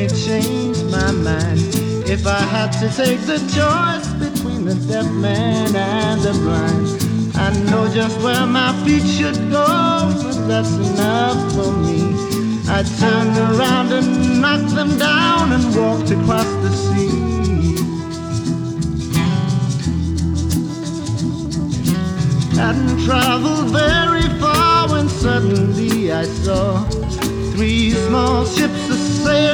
me change my mind. If I had to take the choice between the deaf man and the blind, I know just where my feet should go, and that's enough for me. I turned around and knocked them down and walked across the sea. Hadn't traveled very far when suddenly I saw three small ships